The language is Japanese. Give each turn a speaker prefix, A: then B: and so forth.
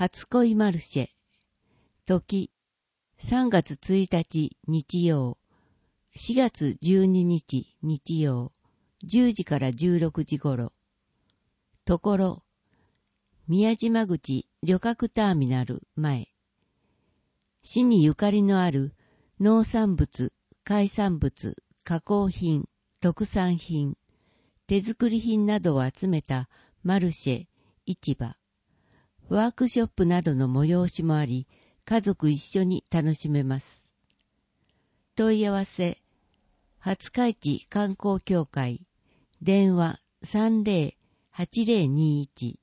A: 初恋マルシェ。時、3月1日日曜、4月12日日曜、10時から16時頃。ところ、宮島口旅客ターミナル前。市にゆかりのある農産物、海産物、加工品、特産品、手作り品などを集めたマルシェ、市場、ワークショップなどの催しもあり、家族一緒に楽しめます。問い合わせ、廿日市観光協会、電話30-8021